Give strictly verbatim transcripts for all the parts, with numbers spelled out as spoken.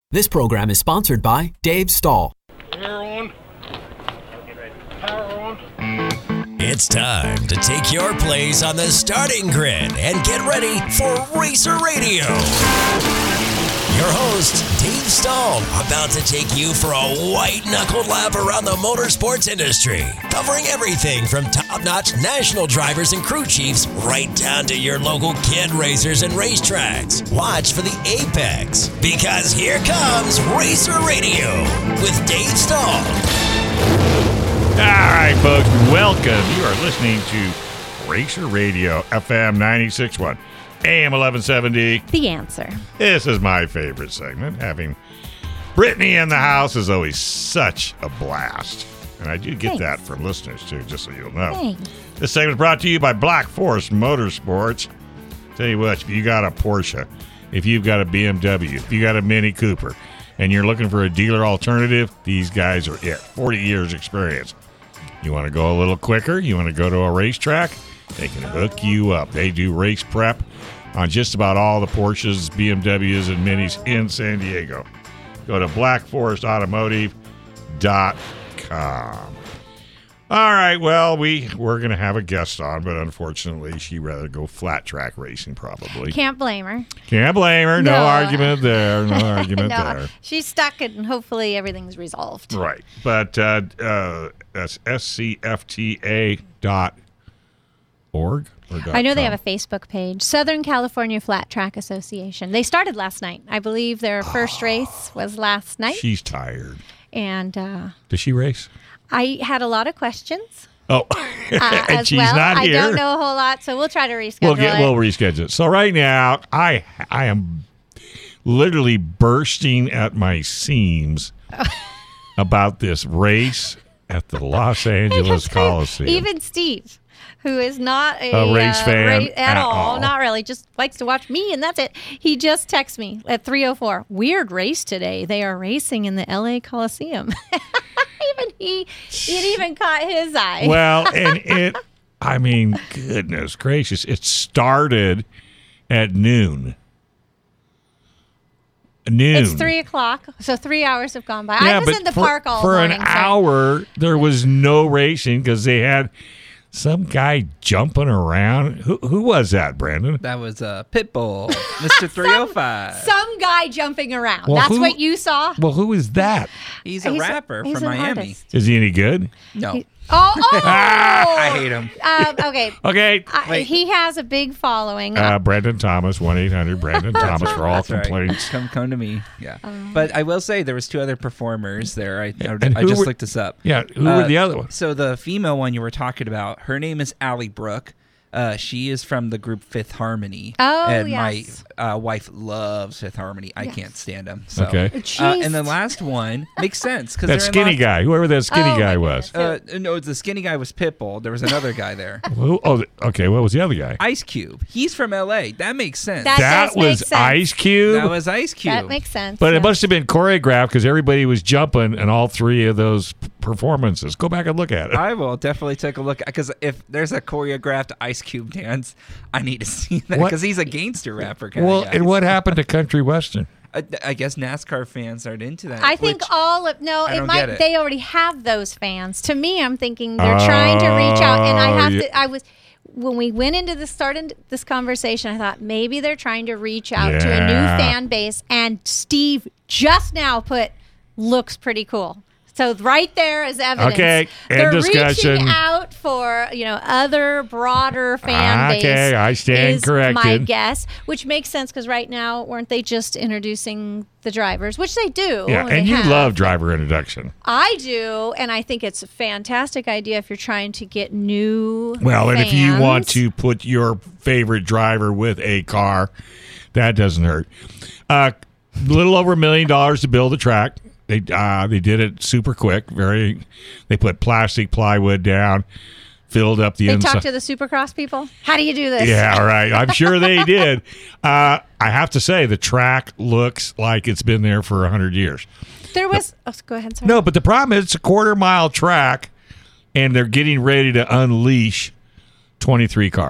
This program is sponsored by Dave Stahl. Power on. Power on. It's time to take your place on the starting grid and get ready for Racer Radio. Your host, Dave Stahl, about to take you for a white-knuckled lap around the motorsports industry, covering everything from top-notch national drivers and crew chiefs right down to your local kid racers and racetracks. Watch for the apex, because here comes Racer Radio with Dave Stahl. All right, folks, welcome. You are listening to Racer Radio, F M ninety-six point one. A M eleven seventy. The Answer. This is my favorite segment. Having Brittany in the house is always such a blast. And I do get Thanks. that from listeners, too, just so you'll know. Thanks. This segment is brought to you by Black Forest Motorsports. Tell you what, if you got a Porsche, if you've got a B M W, if you got a Mini Cooper, and you're looking for a dealer alternative, these guys are it. forty years experience. You want to go a little quicker? You want to go to a racetrack? They can hook you up. They do race prep on just about all the Porsches, B M Ws, and Minis in San Diego. Go to black forest automotive dot com. All right, well, we were going to have a guest on, but unfortunately, she'd rather go flat track racing probably. Can't blame her. Can't blame her. No, No. argument there. No argument no, there. she's stuck and hopefully everything's resolved. Right. But uh, uh, that's S C F T A dot org. I know they have a Facebook page, Southern California Flat Track Association. They started last night. I believe their first race was last night. She's tired. And uh, Does she race? I had a lot of questions. Oh, uh, and as she's well. not I here. don't know a whole lot, so we'll try to reschedule We'll get. it. We'll reschedule it. So right now, I I am literally bursting at my seams about this race at the Los Angeles Coliseum. Even Steve, who is not a, A race uh, fan ra- at, at all, all. not really, just likes to watch me, and that's it. He just texted me at three oh four. Weird race today. They are racing in the L A Coliseum. Even he, it even caught his eye. Well, and it, I mean, goodness gracious, it started at noon. Noon. It's three o'clock, so three hours have gone by. Yeah, I was but in the for, park all for morning. an so- hour. There was no racing because they had some guy jumping around. Who who was that, Brandon? That was uh, Pitbull, Mister three oh five. Some guy jumping around. Well, That's who- what you saw? Well, who is that? He's a He's a- rapper he's from an Miami. artist. Is he any good? No, He- Oh, oh! I hate him. Um, okay. Okay. I, Wait. he has a big following. Uh, Brandon Thomas, one eight hundred Brandon Thomas for all That's right. complaints. Come, come to me. Yeah, Um, but I will say there was two other performers there. I, I, And I who just were- looked this up. Yeah, who Uh, were the other ones? So the female one you were talking about, her name is Allie Brooke. Uh, she is from the group Fifth Harmony. Oh, and yes. my uh, wife loves Fifth Harmony. I Yes. can't stand them. So. Okay. Uh, Jeez. and the last one makes sense because That skinny guy, whoever that skinny Oh, guy my was. goodness. Uh, no, the skinny guy was Pitbull. There was another guy there. Who, oh, okay. What was the other guy? Ice Cube. He's from L A. That makes sense. That that does make was sense. Ice Cube. That was Ice Cube. That makes sense. But yeah. it must have been choreographed because everybody was jumping in all three of those p- performances. Go back and look at it. I will definitely take a look because if there's a choreographed Ice Cube dance, I need to see that What- because he's a gangster rapper kind Well, of guy. and what happened to country western? I, I guess NASCAR fans aren't into that. I think which- all of no, I it don't might. get it. They already have those fans. To me, I'm thinking they're trying to reach out, and I Oh, have yeah. to. I was when we went into the start of this conversation. I thought maybe they're trying to reach out to a new Yeah. fan base, and Steve just now put looks pretty cool. So right there is evidence. Okay, end They're discussion. reaching out for you know other broader fan base. Okay, I stand is corrected. My guess, which makes sense because right now weren't they just introducing the drivers, which they do. Yeah, they and you have. love driver introduction. I do, and I think it's a fantastic idea if you're trying to get new. Well, and if you fans. want to put your favorite driver with a car, that doesn't hurt. Uh, a little over a million dollars to build a track. They uh, they did it super quick. Very. They put plastic plywood down, filled up the they inside. talk to the Supercross people. How do you do this? Yeah, right. I'm sure they did. Uh, I have to say, the track looks like it's been there for one hundred years. There was. Oh, go ahead. Sorry. No, but the problem is it's a quarter mile track, and they're getting ready to unleash twenty-three cars.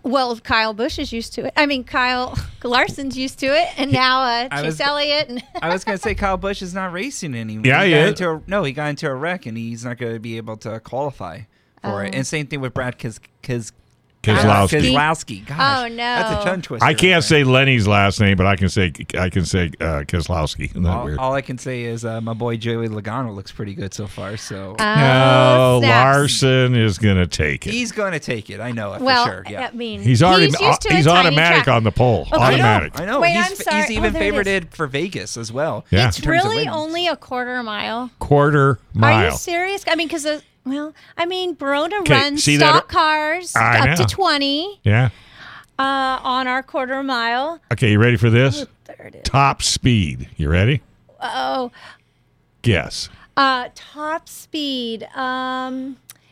Well, Kyle Busch is used to it. I mean, Kyle Larson's used to it, and now uh, I Chase was- And I was gonna say Kyle Busch is not racing anymore. Yeah, he he got is. into a, no, he got into a wreck, and he's not going to be able to qualify for it. Oh. And same thing with Brad Kis, Kis, Keselowski. Keselowski. Gosh, Oh, no. that's a tongue twister. I right can't there. say Lenny's last name, but I can say I can say uh, Keselowski. Isn't that All, weird? all I can say is uh, my boy Joey Logano looks pretty good so far. So Oh, no, snaps. Larson is going to take it. he's going to take it. I know it Well, for sure. Yeah. I mean, He's already he's, used to he's a tiny automatic track. on the pole. Okay. Automatic. I know. Wait, he's, I'm sorry. he's even Oh, there it is. favorited for Vegas as well. Yeah. It's in terms of really wins. only a quarter mile. Quarter mile. Are you serious? I mean, because well, I mean, Barona 'Kay, runs see that- stock cars I up know. to twenty Yeah. uh, on our quarter mile. Okay, you ready for this? There it is. Top speed. You ready? Oh, Guess. uh, top speed. Um,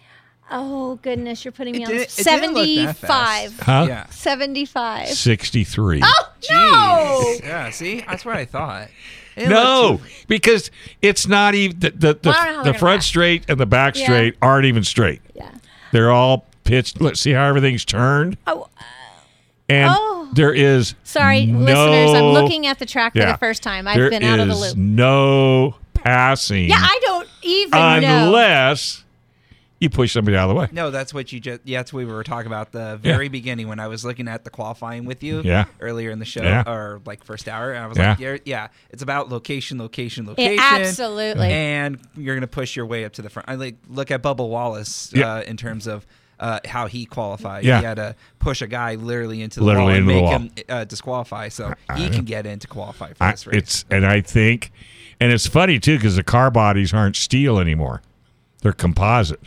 oh goodness, you're putting me It on didn't- it didn't look that seventy-five. fast. Huh? Yeah. Seventy-five. sixty-three. Oh no! Jeez. Yeah. See, that's what I thought. It No, looked too- because it's not even the the, the, Well, I don't know how the they're gonna front pass. straight and the back Yeah. straight aren't even straight. Yeah. They're all pitched. Let's see how everything's turned. Oh, And Oh. there is sorry, no, listeners. I'm looking at the track for Yeah. the first time. I've There been out of the is loop. no passing Yeah, I don't even know. unless you push somebody out of the way. No, that's what you just. Yeah, that's what we were talking about the very Yeah. beginning when I was looking at the qualifying with you. Yeah. Earlier in the show, Yeah. or like first hour, and I was Yeah. like, yeah, yeah, it's about location, location, Yeah, location. absolutely. And you're gonna push your way up to the front. I like look at Bubba Wallace Yeah. uh, in terms of. Uh, how he qualified. Yeah. He had to push a guy literally into the Literally wall and into the make wall. him uh, disqualify, so I he know. can get in to qualify for I, this race. it's and I think, and it's funny too because the car bodies aren't steel anymore; they're composite,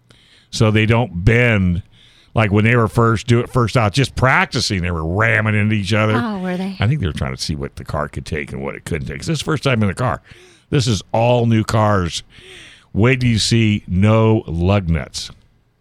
so they don't bend like when they were first do it first out. Just practicing, they were ramming into each other. Oh, were they? I think they were trying to see what the car could take and what it couldn't take. 'Cause this is the first time in the car. This is all new cars. Wait till you see no lug nuts.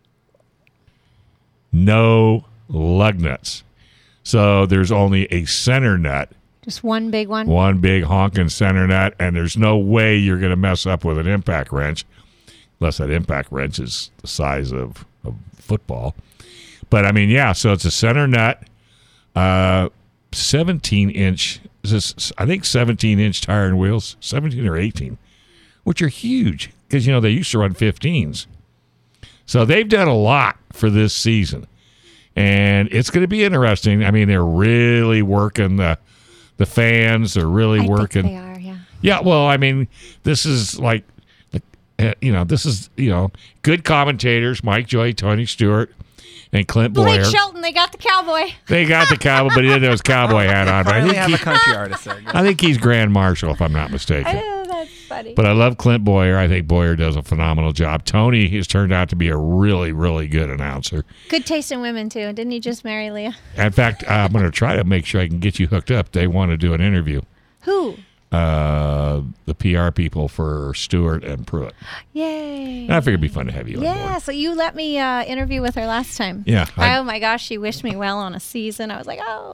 No lug nuts. So there's only a center nut, Just one big one. one big honking center nut, and there's no way you're going to mess up with an impact wrench, unless that impact wrench is the size of a football. But I mean, yeah, so it's a center nut, uh, seventeen inch, is this, I think seventeen inch tire and wheels, seventeen or eighteen, which are huge because, you know, they used to run fifteens. So they've done a lot for this season, and it's going to be interesting. I mean, they're really working the the fans. They're really I working. think they are, yeah. Yeah, well, I mean, this is like, uh, you know, this is, you know, good commentators, Mike Joy, Tony Stewart, and Clint Blake Boyer. Shelton, they got the cowboy. They got the cowboy, but he didn't have his cowboy hat on. But I Finally think, have he, a country artist there. I think he's Grand Marshal, if I'm not mistaken. Oh, that's funny. But I love Clint Boyer. I think Boyer does a phenomenal job. Tony has turned out to be a really, really good announcer. Good taste in women, too. Didn't he just marry Leah? In fact, I'm going to try to make sure I can get you hooked up. They want to do an interview. Who? Uh, the P R people for Stewart and Pruitt. Yay. And I figured it'd be fun to have you on Yeah, board. so you let me uh, interview with her last time. Yeah, I- oh my gosh, she wished me well on a season. I was like, oh,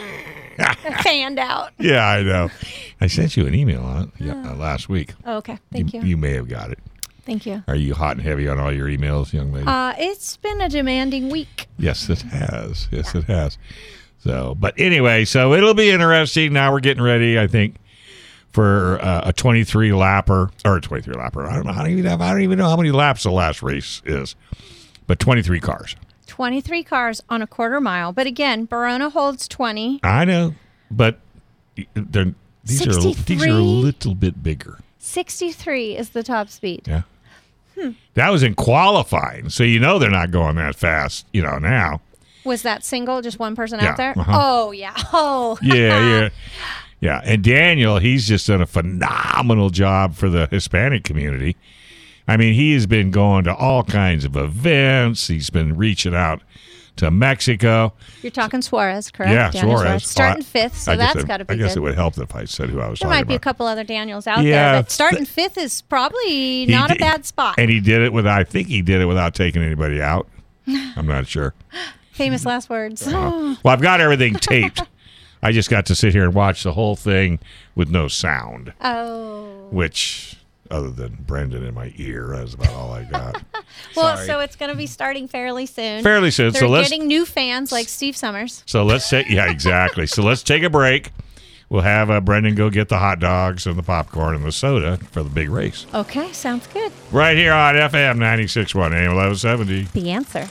I fanned out. Yeah, I know. I sent you an email on it yeah, uh, last week. Oh, okay, thank you. You may have got it. Thank you. Are you hot and heavy on all your emails, young lady? Uh, it's been a demanding week. Yes, it has. Yes, it has. So, but anyway, so it'll be interesting. Now we're getting ready, I think, for uh, a twenty-three lapper or a twenty-three lapper. I don't know how even have. I don't even know how many laps the last race is, but twenty-three cars. twenty-three cars on a quarter mile. But again, Barona holds twenty. I know, but they're these are these are a sixty-three? little bit bigger. sixty-three is the top speed. Yeah. That was in qualifying, so you know they're not going that fast. You know now. Was that single, just one person Yeah, out there? uh-huh. Oh, yeah. Oh. Yeah, yeah. Yeah, and Daniel, he's just done a phenomenal job for the Hispanic community. I mean, he has been going to all kinds of events. He's been reaching out to Mexico. You're talking Suarez, correct? Yeah, Daniel Suarez. Starting Oh, I- fifth, so I guess that's it- got to be I guess good. it would help if I said who I was There talking might be a about. couple other Daniels out Yeah, there, but starting th- fifth is probably He not a did- bad spot. And he did it with, I think he did it without taking anybody out. I'm not sure. Famous last words. Well, I've got everything taped. I just got to sit here and watch the whole thing with no sound, Oh. which, other than Brendan in my ear, that's about all I got. Well, Sorry. so it's going to be starting fairly soon. Fairly soon. They're So let's getting new fans like Steve Summers. so let's take yeah exactly. So let's take a break. We'll have uh, Brendan go get the hot dogs and the popcorn and the soda for the big race. Okay, sounds good. Right here on F M ninety-six point one A M eleven seventy. The answer.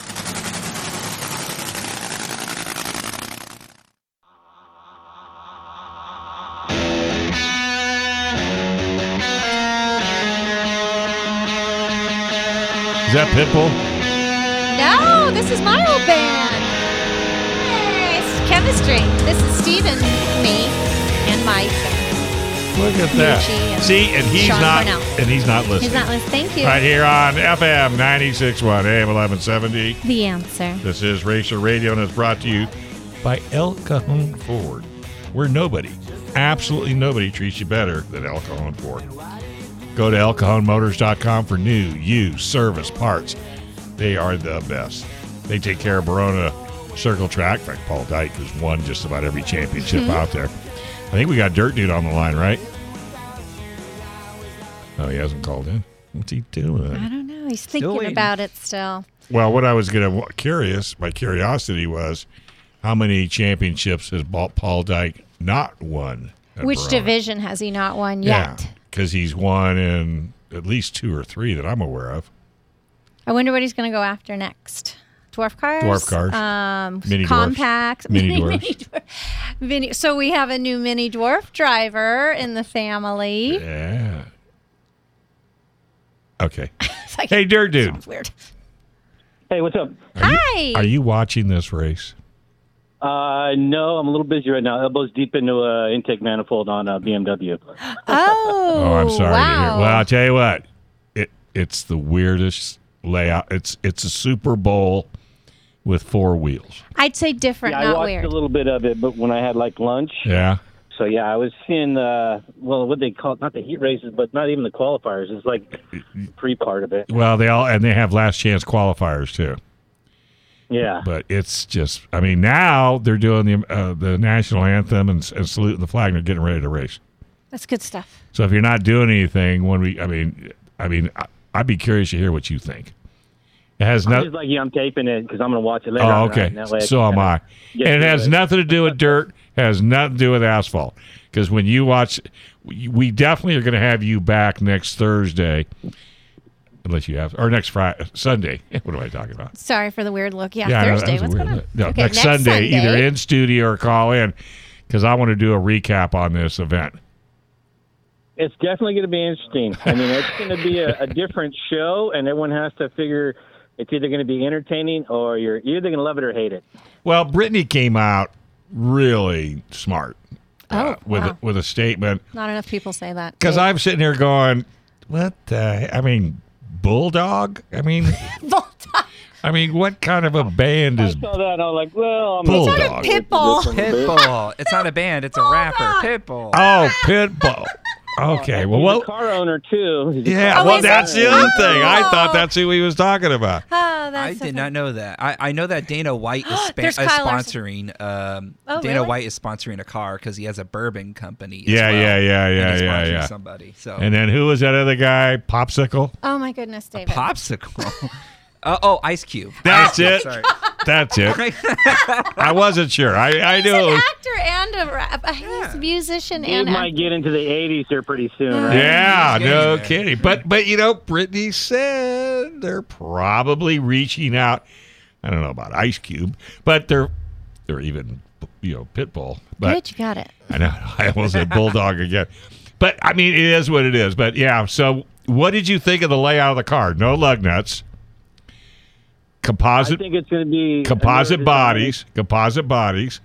Is that Pitbull? No, this is my old band. Hey, it's Chemistry. This is Steve and me and Mike. Look at that. Nucci and See, and he's Sean not Cornell. and he's not listening. He's not listening. Thank you. Right here on F M ninety-six point one A M eleven seventy. The answer. This is Racer Radio and it's brought to you by El Cajon Ford, where nobody, absolutely nobody treats you better than El Cajon Ford. Go to el cajon motors dot com for new, used, service, parts. They are the best. They take care of Verona Circle Track. In fact, Paul Dyke has won just about every championship Mm-hmm. out there. I think we got Dirt Dude on the line, right? Oh, he hasn't called in. What's he doing? I don't know. He's Still thinking waiting. about it still. Well, what I was going to curious, my curiosity was, how many championships has Paul Paul Dyke not won? at Which Verona? division has he not won Yeah, yet? because he's won in at least two or three that I'm aware of. I wonder what he's going to go after next. Dwarf cars? Dwarf cars. Um, Mini dwarfs. compacts. Mini dwarfs. Mini dwarf. Mini, so we have a new mini dwarf driver in the family. Yeah. Okay. It's like- Hey, Dirt Dude, Sounds weird. Hey, what's up? Hi. are you watching this race? Uh, no, I'm a little busy right now. Elbows deep into uh, intake manifold on uh, B M W. Oh, Oh, I'm sorry to wow. hear. Well, I'll tell you what. It it's the weirdest layout. It's it's a Super Bowl with four wheels. I'd say different, Yeah, I not watched weird. a little bit of it, but when I had like lunch. Yeah. So yeah, I was seeing uh, well, what they call it, not the heat races, but not even the qualifiers. It's like pre part of it. Well, they all and they have last chance qualifiers too. Yeah. But it's just, I mean, now they're doing the uh, the national anthem and, and saluting the flag, and they're getting ready to race. That's good stuff. So if you're not doing anything, when we, I mean, I mean, I, I'd be curious to hear what you think. It has I'm nothing. just like you. I'm taping it because I'm going to watch it later. Oh, on okay. tonight, and that way So can am I. kinda get And it through has nothing to do with dirt. Has nothing to do with asphalt. Because when you watch, we we definitely are going to have you back next Thursday, unless you have, or next Friday, Sunday. What am I talking about? Sorry for the weird look. Yeah, I know, that Thursday. was a What's weird going on? look. No, Okay, next, Sunday, Sunday, either in studio or call in, because I want to do a recap on this event. It's definitely going to be interesting. I mean, it's going to be a, a different show, and everyone has to figure it's either going to be entertaining or you're you're either going to love it or hate it. Well, Brittany came out really smart Oh, with wow. a, with a statement. Not enough people say that. Because Dave. I'm sitting here going, what the, I mean, Bulldog? I mean, I mean, what kind of a band I is saw that, and I was like, well, I'm Bulldog? not Pitbull. Pitbull. It's not a band. It's a rapper. Pitbull. Oh, Pitbull. Okay, well, He's well a car owner too. He's a yeah, car Oh, well, is that's it? the other thing. I Oh. thought that's who he was talking about. Oh, I that's so did funny. not know that. I, I know that Dana White is, span- There's is Kyle Larson. sponsoring. Um, Oh, Dana really? White is sponsoring a car because he has a bourbon company. As Yeah, well, yeah, yeah, and yeah, he's yeah, sponsoring yeah. Somebody. So And then who was that other guy? Popsicle? Oh my goodness, David. popsicle. uh, oh, Ice Cube. That's Ice Cube, it. Sorry. That's it. I wasn't sure. I, I He's knew it an was. actor and a rap. He's a musician He and might actor. get into the eighties here pretty soon, right? Yeah, He's no getting there. kidding. But but you know, Brittany said they're probably reaching out. I don't know about Ice Cube, but they're they're even you know Pitbull. But Good, you got it. I know I almost said Bulldog again. But I mean, it is what it is. But yeah. So what did you think of the layout of the car? No lug nuts. I Composite think it's going to be composite another- bodies. Composite bodies.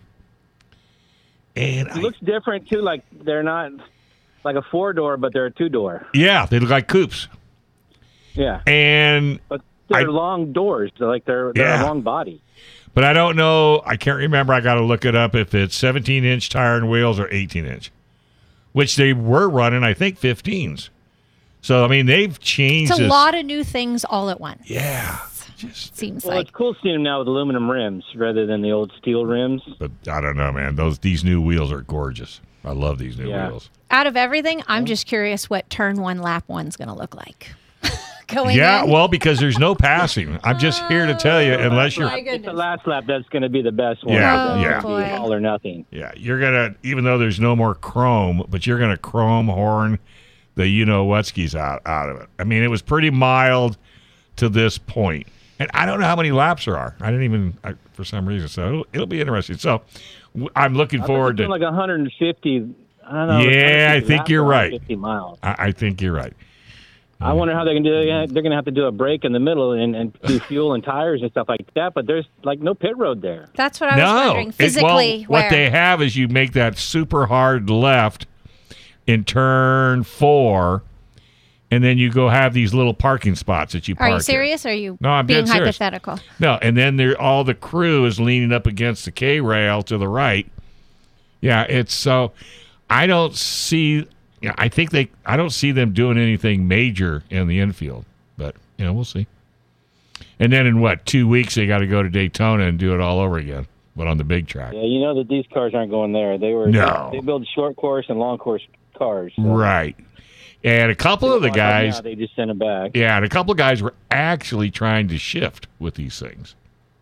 And It I, looks different too. Like they're not like a four door, but they're a two door. yeah, they look like coupes. Yeah, And but they're I- long doors. They're like they're they're Yeah. a long body. But I don't know. I can't remember. I got to look it up if it's seventeen inch tire and wheels or eighteen inch, which they were running, I think, fifteens. So, I mean, they've changed It's a this- lot of new things all at once. Yeah. Just, Seems Well, like. it's cool seeing them now with aluminum rims rather than the old steel rims. but I don't know, man. Those These new wheels are gorgeous. I love these new Yeah. wheels. Out of everything, I'm just curious what turn one, lap one's going to look like. going Yeah, in. well, because there's no passing. I'm just here to tell you, unless Oh, you're my It's the goodness. last lap that's going to be the best one. Yeah, That's yeah. gonna be boy. all or nothing. Yeah, you're gonna, even though there's no more chrome, but you're gonna chrome horn the you know whatskis out out of it. I mean, it was pretty mild to this point, and I don't know how many laps there are. I didn't even I, for some reason, so it'll, it'll be interesting. So w- I'm looking I forward think to. it's like one hundred fifty. I don't know. Yeah, I 150 think laps you're or right. fifty miles. I, I think you're right. I wonder how they're going to do it. They're going to have to do a break in the middle and, and do fuel and tires and stuff like that. But there's like no pit road there. That's what I was no, wondering. It- Physically, well, where? what they have is you make that super hard left in turn four, and then you go have these little parking spots that you park Are you in. serious? Or are you No, I'm being dead serious. hypothetical? No, and then there all the crew is leaning up against the K rail to the right. Yeah, it's so I don't see. Yeah, I think they. I don't see them doing anything major in the infield, but you know we'll see. And then in what two weeks they got to go to Daytona and do it all over again, but on the big track. Yeah, you know that these cars aren't going there. They were No. they build short course and long course cars. so- Right. And a couple of the Now guys, they just sent them back. yeah, and a couple of guys were actually trying to shift with these things.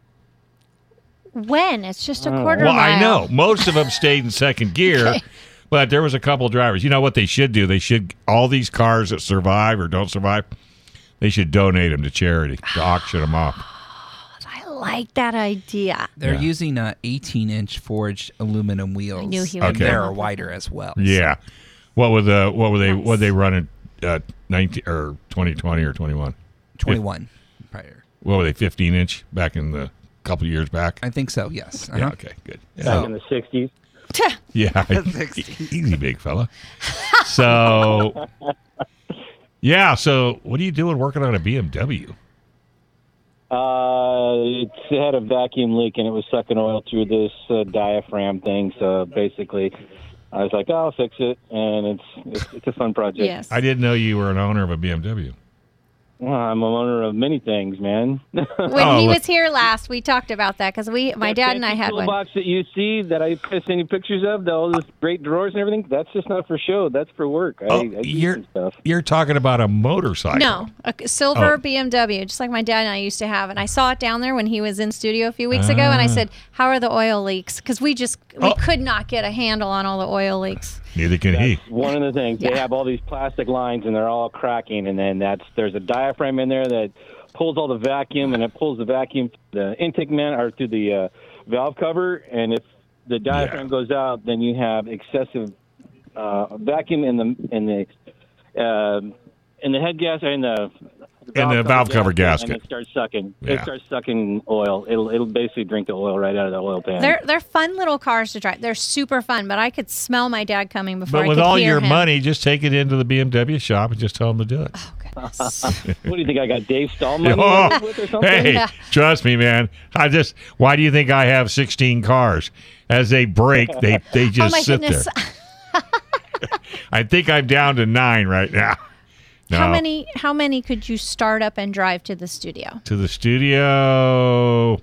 When? It's just a quarter Well, mile. I know most of them stayed in second gear, but there was a couple of drivers. You know what they should do? They should all these cars that survive or don't survive, they should donate them to charity to auction them off. I like that idea. They're Yeah. using uh, eighteen inch forged aluminum wheels. I knew he and would Okay. they're love that. wider as well. Yeah. What were the what were they Nice. what they running uh, nineteen or twenty twenty or twenty one? twenty-one prior. What were they fifteen inch back in the couple of years back? I think so. Yes. Yeah. Uh-huh. Okay. Good. Back So- in the sixties. Yeah, easy, big fella. So, yeah. So, what are you doing working on a B M W? Uh, it had a vacuum leak and it was sucking oil through this uh, diaphragm thing. So basically, I was like, oh, "I'll fix it," and it's it's, it's a fun project. Yes. I didn't know you were an owner of a B M W. Well, I'm a owner of many things, man. When Oh, he look. was here last, we talked about that because we, my That dad and I fancy had one. toolbox that you see that I send you pictures of, the, all those great drawers and everything. That's just not for show. That's for work. I, Oh, I use you're some stuff. you're talking about a motorcycle. No, a silver Oh. B M W, just like my dad and I used to have. And I saw it down there when he was in studio a few weeks ago, and I said, "How are the oil leaks?" Because we just we Oh. could not get a handle on all the oil leaks. Neither can he. One of the things they Yeah. have all these plastic lines and they're all cracking, and then that's there's a diaphragm in there that pulls all the vacuum, and it pulls the vacuum to the intake man or to the uh, valve cover, and if the diaphragm Yeah. goes out, then you have excessive uh, vacuum in the in the uh, in the head gas in the In the valve cover gasket. and it starts sucking. Yeah. It starts sucking oil. It'll it'll basically drink the oil right out of the oil pan. They're they're fun little cars to drive. They're super fun, but I could smell my dad coming before But I with could all hear your him. money, just take it into the B M W shop and just tell them to do it. Oh, goodness. What do you think I got, Dave Stahl money Oh, with or something? hey, Yeah. trust me, man. I just. Why do you think I have sixteen cars? As they break, they they Oh just my sit goodness! there. I think I'm down to nine right now. How No. many how many could you start up and drive to the studio? To the studio.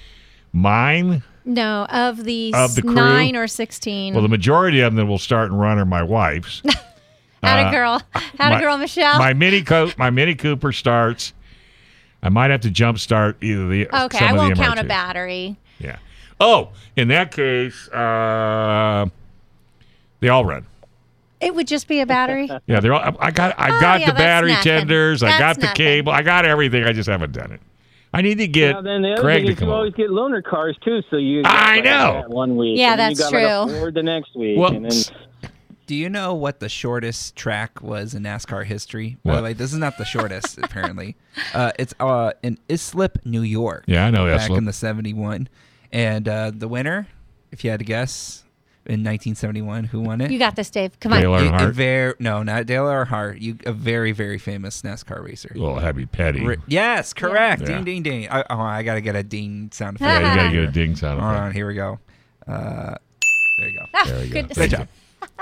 Mine. No, of the, Of the crew? nine or sixteen. Well, the majority of them that will start and run are my wife's. Had a girl, had my- a girl, Michelle. My Mini Co- my Mini Cooper starts. I might have to jump start either the okay, some I of the won't count a M R Ts. battery. Yeah. Oh, in that case, uh, they all run. It would just be a battery. Yeah, they're all. I got. I Oh, got yeah, the that's battery nothing. tenders. I That's got the nothing. cable. I got everything. I just haven't done it. I need to get Now, then the other Craig thing to is come you over. always get loaner cars too. So you I got, like, know. that one week, Yeah, and then that's you got, Like, true. a Ford the next week, Well, and then Do you know what the shortest track was in NASCAR history? By What? the way, this is not the shortest, apparently. Uh, it's uh, in Islip, New York. Yeah, I know Back Islip. in the seventy-one. And uh, the winner, if you had to guess, in nineteen seventy-one, who won it? You got this, Dave. Come on. Dale A- a Earnhardt. ver- no, not Dale Earnhardt. You, a very, very famous NASCAR racer. Well, that'd be petty. Ri- yes, correct. Yeah. Ding, ding, ding. I, oh, I got to get a ding sound Yeah, effect. you gotta get a ding sound Hold effect. on, here we go. Uh, there you go. Ah, There you go. goodness. Good job.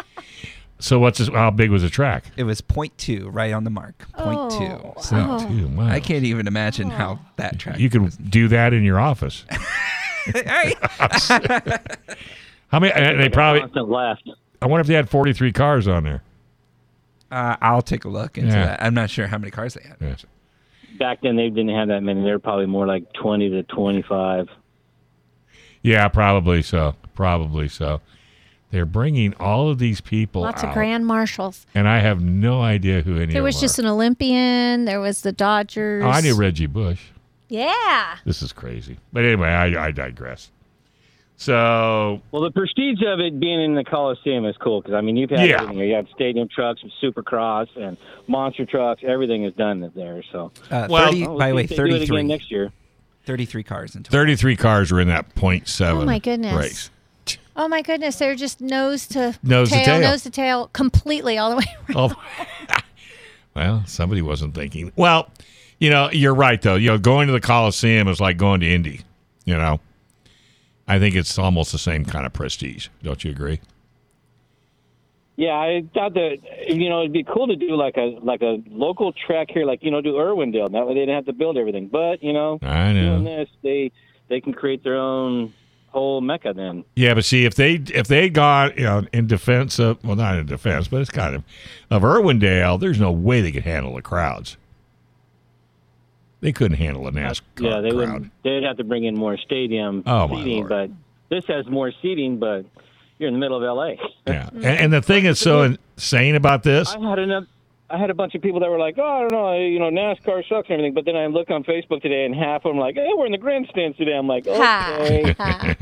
So what's this, how big was the track? It was point two, right on the mark. Point Oh, two. So, wow. two, wow. I can't even imagine how that track. You can was. do that in your office. Hey, How many? And they probably. constant left. I wonder if they had forty-three cars on there. uh, I'll take a look into Yeah. that. I'm not sure how many cars they had. Yes. back then they didn't have that many. They were probably more like twenty to twenty-five. Yeah, probably so. Probably so. They're bringing all of these people Lots out, of grand marshals. and I have no idea who any There of was them just are. an Olympian. There was the Dodgers. Oh, I knew Reggie Bush. Yeah. This is crazy. But anyway, I, I digress. So, Well, the prestige of it being in the Coliseum is cool because, I mean, you've had Yeah. everything. You have stadium trucks, supercross, and monster trucks. Everything is done there. So, Uh, Well- thirty, oh, by the way, let's see if they do it thirty-three. again next year. thirty-three cars in total. thirty-three cars were in that point seven Oh, my goodness. race. Oh, my goodness. They're just nose to Nose to tail, tail. nose to tail, completely all the way around. Oh, well, somebody wasn't thinking. Well, you know, you're right, though. You know, going to the Coliseum is like going to Indy, you know. I think it's almost the same kind of prestige. Don't you agree? Yeah, I thought that, you know, it'd be cool to do like a like a local track here, like, you know, do Irwindale. That way they didn't have to build everything. But, you know, I know. doing this, they, they can create their own whole mecca then. Yeah, but see, if they if they got, you know, in defense of, well, not in defense, but it's kind of, of Irwindale, there's no way they could handle the crowds. They couldn't handle a NASCAR Yeah, they crowd. would. They'd have to bring in more stadium Oh, my seating, Lord. but this has more seating. But you're in the middle of L A. Yeah, and, and the thing that's so insane about this, I had enough. I had a bunch of people that were like, "Oh, I don't know, you know, NASCAR sucks and everything." But then I look on Facebook today, and half of them are like, "Hey, we're in the grandstands today." I'm like, "Okay."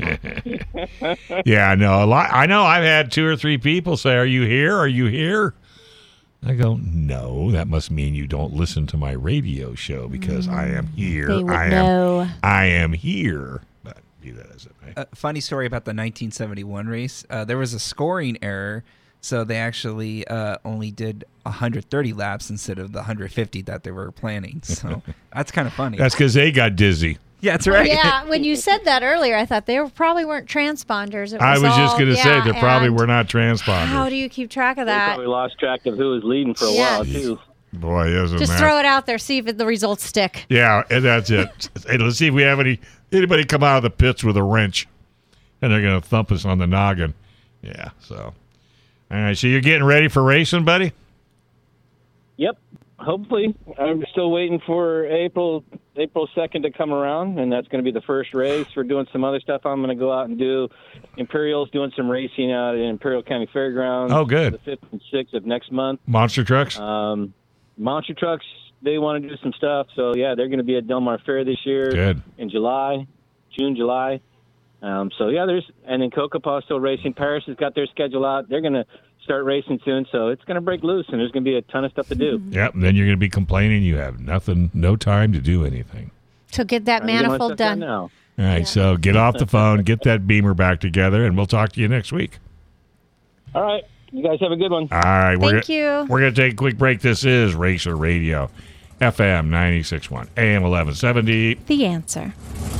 yeah, I know a lot. I know I've had two or three people say, "Are you here? Are you here?" I go, "No, that must mean you don't listen to my radio show because I am here. They would I am, know. I am here." But be that as it may. Uh, funny story about the nineteen seventy-one race. Uh, there was a scoring error, so they actually uh, only did one hundred thirty laps instead of the one hundred fifty that they were planning. So that's kind of funny. That's because they got dizzy. yeah, that's right. Yeah, when you said that earlier, I thought they were, probably weren't transponders. It I was just all- going to say yeah, they probably and were not transponders. How do you keep track of They that? probably lost track of who was leading for a Yes. while too. Boy, isn't Just that? throw it out there, see if it, the results stick. Yeah, and that's it. Hey, let's see if we have any anybody come out of the pits with a wrench, and they're going to thump us on the noggin. Yeah. So, all right. So you're getting ready for racing, buddy? Yep. Hopefully, I'm still waiting for April April second to come around, and that's going to be the first race. We're doing some other stuff. I'm going to go out and do Imperial's doing some racing out at Imperial County Fairgrounds. Oh, good. The fifth and sixth of next month. Monster trucks. Um, Monster Trucks, they want to do some stuff. So, yeah, they're going to be at Del Mar Fair this year Good. in July, June, July. Um, so, yeah, there's – and then Coca still racing. Paris has got their schedule out. They're going to start racing soon, so it's going to break loose, and there's going to be a ton of stuff to do. Yep. And then you're going to be complaining you have nothing, no time to do anything. So get that I'm getting my manifold stuff done done. now. All right. So get off the phone, get that Beamer back together, and we'll talk to you next week. All right. You guys have a good one. All right. We're Thank gonna, you. We're going to take a quick break. This is Racer Radio, F M ninety-six point one, A M eleven seventy. The answer.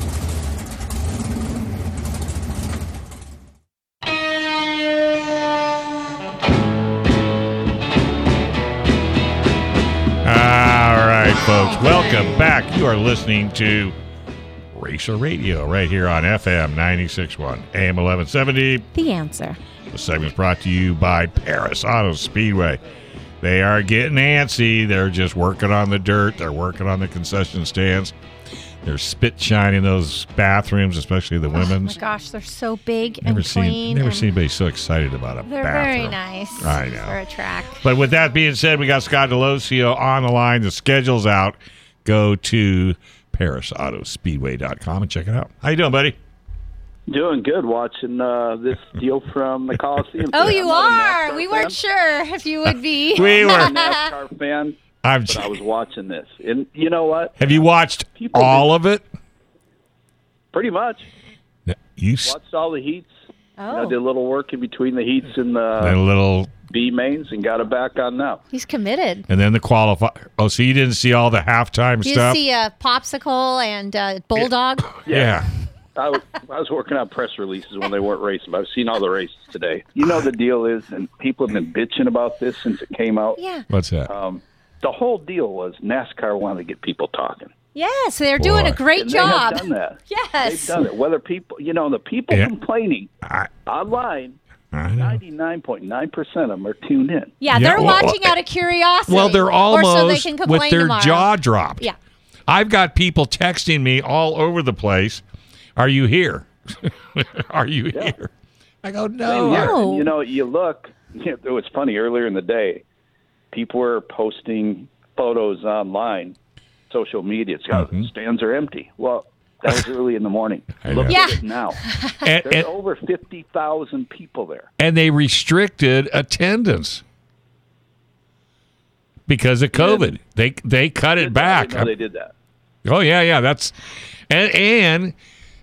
All right, folks. Welcome back. You are listening to Racer Radio right here on F M ninety-six point one, A M eleven seventy. The answer. The segment's brought to you by Paris Auto Speedway. They are getting antsy. They're just working on the dirt. They're working on the concession stands. They're spit shining those bathrooms, especially the Oh my women's. gosh, they're so big never and seen, clean. never and seen anybody so excited about a They're bathroom. very nice. I know. For a track. But with that being said, we got Scott Delosio on the line. The schedule's out. Go to paris auto speedway dot com and check it out. How you doing, buddy? Doing good watching uh, this deal from the Coliseum. Oh, today. you I'm not a are. NASCAR We fan. weren't sure if you would be. We I'm were. not a NASCAR fan, I'm, but I was watching this. And you know what? have you watched People all of it? Pretty much. You s- Watched all the heats. Oh, You know, did a little work in between the heats and that the little, B mains and got it back on now. he's committed. and then the qualify. Oh, so you didn't see all the halftime You stuff? see a popsicle and a bulldog. yeah. I was, I was working on press releases when they weren't racing, but I've seen all the races today. You know the deal is, and people have been bitching about this since it came out. Yeah. What's that? Um, the whole deal was NASCAR wanted to get people talking. Yes, they're doing a Boy. great And job. They have done that. Yes. They've done it. Whether people, you know, the people Yeah. complaining I, online, I know. ninety-nine point nine percent of them are tuned in. Yeah, Yeah, they're well, watching out of curiosity. Well, they're or so they almost can complain with their tomorrow. jaw dropped. Yeah. I've got people texting me all over the place. Are you here? Are you Yeah. here? I go, Same no. here. No. And, you know, you look. You know, it was funny earlier in the day. People were posting photos online, social media. It's got Mhm. stands are empty. Well, that was early in the morning. I Look know. at Yeah. it now. And, There's and, over fifty thousand people there. and they restricted attendance because of COVID. They they cut it I back. didn't know they did that. Oh yeah, yeah. That's and and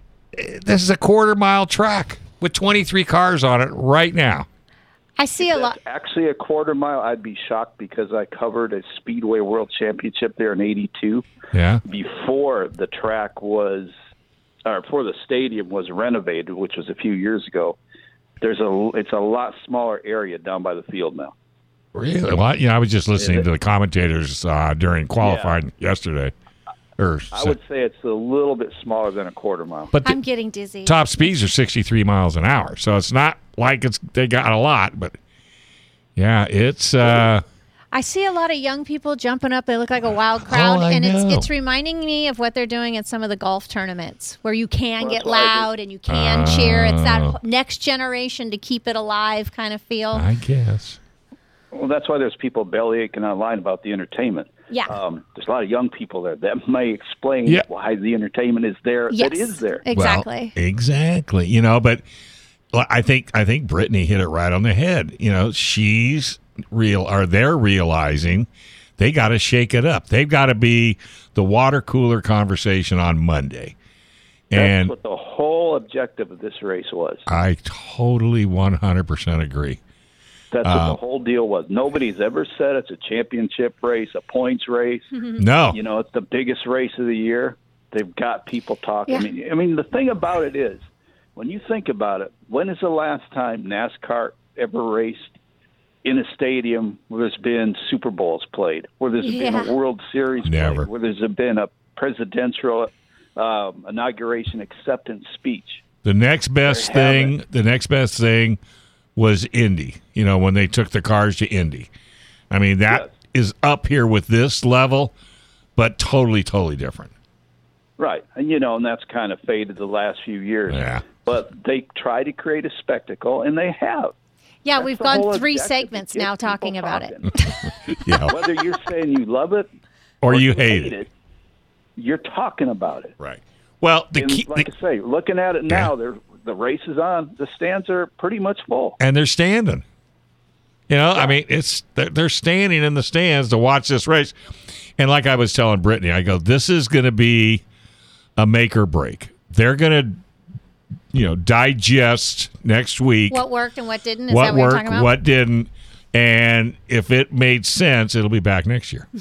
uh, this is a quarter mile track with twenty-three cars on it right now. I see a That's lot. actually a quarter mile. I'd be shocked because I covered a Speedway World Championship there in eighty-two. Yeah. Before the track was, or before the stadium was renovated, which was a few years ago. There's a, it's a lot smaller area down by the field now. Really? Well, you know, I was just listening to the commentators uh, during qualifying yesterday. Or I would say it's a little bit smaller than a quarter mile. but the I'm getting dizzy. top speeds are sixty-three miles an hour, so it's not like it's they got a lot, but yeah, it's uh, I see a lot of young people jumping up. They look like a wild crowd, Oh, I and it's know. it's reminding me of what they're doing at some of the golf tournaments, where you can Well, get that's what I do. loud and you can cheer. It's Oh. that next generation to keep it alive kind of feel. I guess. Well, that's why there's people belly aching online about the entertainment. Yeah. Um, there's a lot of young people there that may explain Yeah. why the entertainment is there. Yes, That is there. exactly. Well, exactly. You know, but well, I think I think Brittany hit it right on the head. You know, she's real, or they're realizing they got to shake it up. They've got to be the water cooler conversation on Monday. That's And what the whole objective of this race was. I totally one hundred percent agree. That's what Uh, the whole deal was. Nobody's ever said it's a championship race, a points race. No. You know, it's the biggest race of the year. They've got people talking. Yeah. I mean, I mean, the thing about it is, when you think about it, when is the last time NASCAR ever raced in a stadium where there's been Super Bowls played, where there's been Yeah. a World Series Never. played, where there's been a presidential um, inauguration acceptance speech? The next best There thing, haven't. the next best thing was Indy. You know, when they took the cars to Indy. I mean, that Yes. is up here with this level, but totally, totally different. Right. And, you know, and that's kind of faded the last few years. Yeah. But they try to create a spectacle, and they have. Yeah, That's we've the gone whole three objective, to segments get now people talking about it. talking. Yeah. Whether you're saying you love it Or you hate it. you're talking about it. Right. Well, the And key, like the- I say, looking at it now, they're, the race is on. The stands are pretty much full. and they're standing. You know, I mean, it's they're, they're standing in the stands to watch this race. And like I was telling Brittany, I go, this is going to be a make or break. They're going to, you know, digest next week What worked and what didn't? Is what that what you're worked, talking about? what didn't, and if it made sense, it'll be back next year.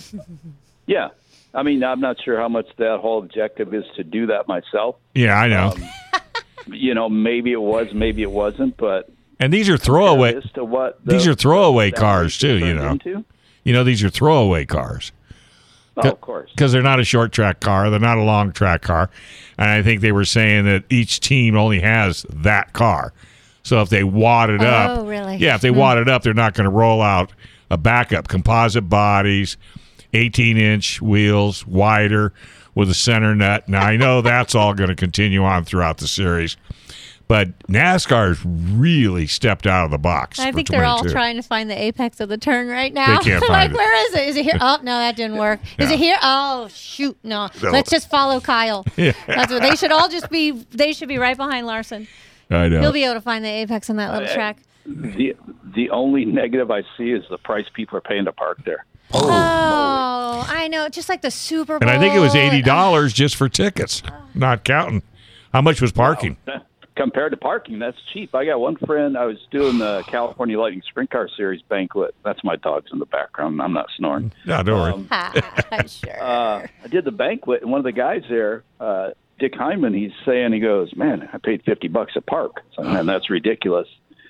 Yeah. I mean, I'm not sure how much that whole objective is to do that myself. Yeah, I know. Um, You know, maybe it was, maybe it wasn't, but and these are throwaway. as to what the, These are throwaway that cars race too. You turned know. into? You know, these are throwaway cars. Oh, of course. Because they're not a short track car. They're not a long track car. And I think they were saying that each team only has that car. So if they wad it up. Oh, really? Yeah, if they wad it up, they're not going to roll out a backup. Composite bodies, eighteen inch wheels, wider with a center nut. Now, I know that's all going to continue on throughout the series. But NASCAR's really stepped out of the box. I for think they're all twenty-two. trying to find the apex of the turn right now. They can't like, find it. where is it? Is it here? Oh, no, that didn't work. Is Yeah. it here? Oh, shoot, no. No. Let's just follow Kyle. That's what they should all just be. They should be right behind Larson. I know. He'll be able to find the apex on that little I- track. The the only negative I see is the price people are paying to park there. Oh, I know. Just like the Super Bowl. and I think it was eighty and- dollars just for tickets, not counting. How much was parking? Compared to parking, that's cheap. I got one friend. I was doing the California Lightning Sprint Car Series banquet. That's my dogs in the background. I'm not snoring. No, don't worry. Um, Ah, sure. uh, I did the banquet, and one of the guys there, uh, Dick Hyman, he's saying, he goes, man, I paid fifty bucks a park. So, man, that's ridiculous.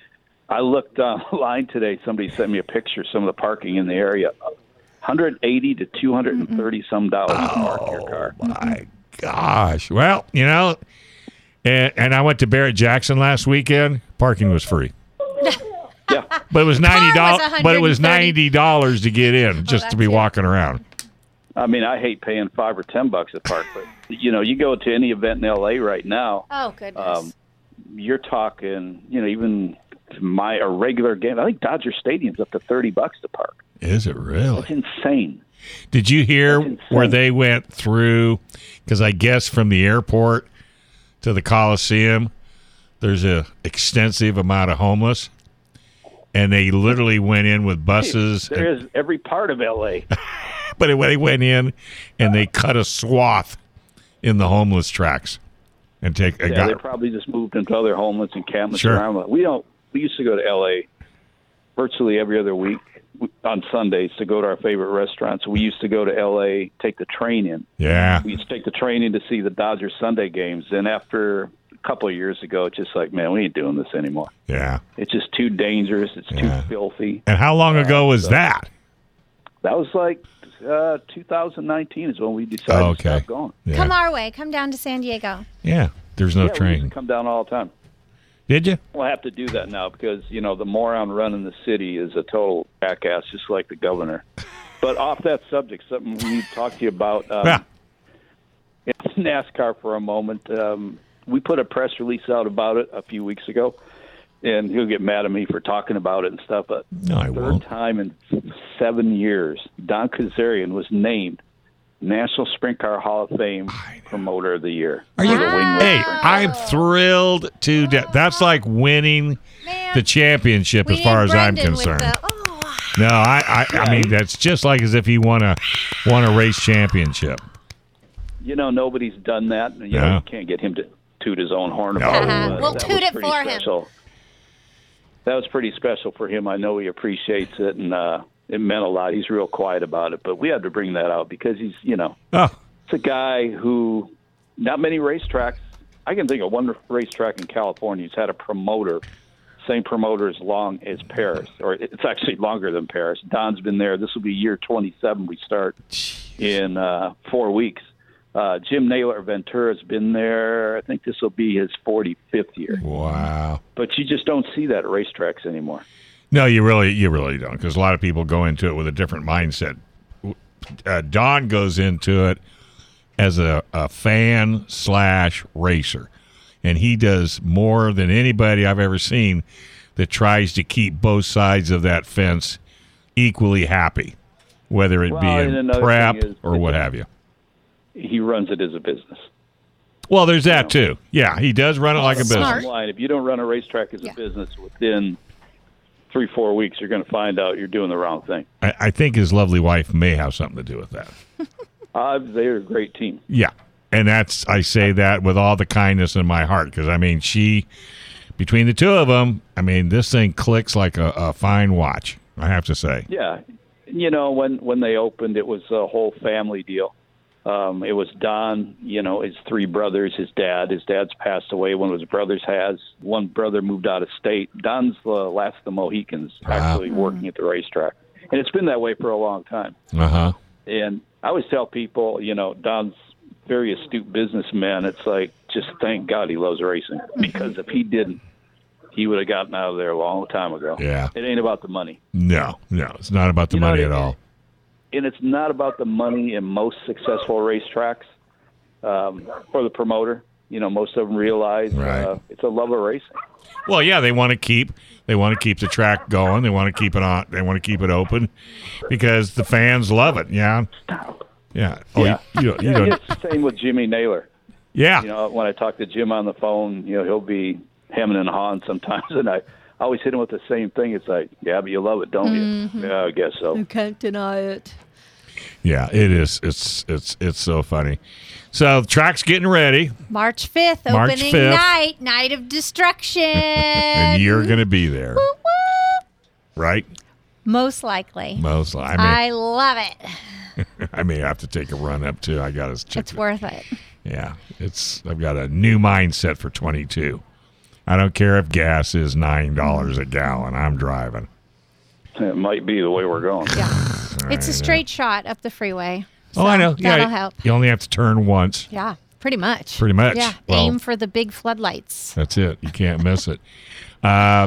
I looked online today. Somebody sent me a picture of some of the parking in the area. one hundred eighty to two hundred thirty some dollars to park your car. My gosh. Well, you know, and, and I went to Barrett Jackson last weekend. Parking was free, Yeah. but it was ninety Car dollars. was But it was one hundred thirty. ninety dollars to get in, just to that's be it. walking around. I mean, I hate paying five or ten bucks a park, but you know, you go to any event in L A right now. Oh goodness. Um, you're talking, you know, even my a regular game. I think Dodger Stadium's up to thirty bucks to park. Is it really? That's insane. Did you hear That's insane. where they went through? Because I guess from the airport to the Coliseum, there's a extensive amount of homeless, and they literally went in with buses. There and, is every part of L A. but it, they went in and they cut a swath in the homeless tracks and take. Yeah, got, they probably just moved into other homeless encampments Sure. around. We don't. We used to go to L A virtually every other week on Sundays to go to our favorite restaurants. We used to go to L A, take the train in. yeah. We used to take the train in to see the Dodgers Sunday games. And after a couple of years ago, it's just like, man, we ain't doing this anymore. Yeah. It's just too dangerous. It's Yeah. too filthy. And how long ago was so- that? That was like uh, two thousand nineteen is when we decided Oh, okay. to stop going. Yeah. Come our way. Come down to San Diego. Yeah. There's no yeah, we used train. to come down all the time. Did you? We'll have to do that now because, you know, the moron running the city is a total jackass, just like the governor. But off that subject, something we need to talk to you about. Um, Yeah. It's NASCAR for a moment. Um, we put a press release out about it a few weeks ago, and he'll get mad at me for talking about it and stuff. But No, I third won't. time in seven years, Don Kazarian was named National Sprint Car Hall of Fame Promoter of the Year. Are you? For the Winglet Hey, Sprint. I'm thrilled to death. That's like winning Man, the championship we as far need as I'm Brendan with concerned. the- oh. No, I, I, I mean that's just like as if he won a won a race championship. You know, nobody's done that. You Yeah. know, you can't get him to toot his own horn No. about Uh-huh. it. but We'll that toot was it pretty for him. special. That was pretty special for him. I know he appreciates it, and uh, it meant a lot. He's real quiet about it, but we had to bring that out because he's, you know, Oh, it's a guy who, not many racetracks. I can think of one racetrack in California who's had a promoter, same promoter as long as Paris, or it's actually longer than Paris. Don's been there. This will be year twenty-seven. We start in uh, four weeks. Uh, Jim Naylor Ventura's been there. I think this will be his forty-fifth year. wow. But you just don't see that at racetracks anymore. No, you really, you really don't, because a lot of people go into it with a different mindset. Uh, Don goes into it as a, a fan slash racer, and he does more than anybody I've ever seen that tries to keep both sides of that fence equally happy, whether it Well, be and in another prep thing is- or what have you. He runs it as a business. Well, there's that too. Yeah, he does run it like a Smart. business. Line. If you don't run a racetrack as Yeah. a business within three, four weeks, you're going to find out you're doing the wrong thing. I, I think his lovely wife may have something to do with that. Uh, they're a great team. Yeah. And that's, I say that with all the kindness in my heart, because I mean, she, between the two of them, I mean, this thing clicks like a, a fine watch, I have to say. Yeah. You know, when, when they opened, it was a whole family deal. Um, it was Don, you know, his three brothers, his dad. His dad's passed away. One of his brothers has. One brother moved out of state. Don's the last of the Mohicans actually working at the racetrack. And it's been that way for a long time. Uh huh. And I always tell people, you know, Don's very astute businessman. It's like, just thank God he loves racing. Because if he didn't, he would have gotten out of there a long time ago. Yeah. It ain't about the money. No, no, it's not about the You know money what at I mean? all. And it's not about the money in most successful racetracks um, for the promoter. You know, most of them realize Right. uh, it's a love of racing. Well, yeah, they want to keep they want to keep the track going. They want to keep it on. They want to keep it open because the fans love it. Yeah, yeah. Oh, Yeah. you, you, don't- you Yeah, don't. it's the same with Jimmy Naylor. Yeah, You know, when I talk to Jim on the phone, you know, he'll be hemming and hawing sometimes, and I always hit him with the same thing. It's like, yeah, but you love it, don't you? Yeah, I guess so. Can't deny it. yeah. It is. It's it's it's so funny. So the track's getting ready, March fifth, March opening fifth. night, night of destruction. and you're going to be there, Woo, woo. right? Most likely. Most. I mean, I love it. I may have to take a run up too. I got to check. It's it. worth it. Yeah, it's. I've got a new mindset for twenty-two. I don't care if gas is nine dollars a gallon. I'm driving. It might be the way we're going. Yeah. I It's a know. straight shot up the freeway. Oh, I know. So Yeah, that'll help. you only have to turn once. Yeah, pretty much. Pretty much. Yeah, Well- aim for the big floodlights. That's it. You can't miss it. Uh,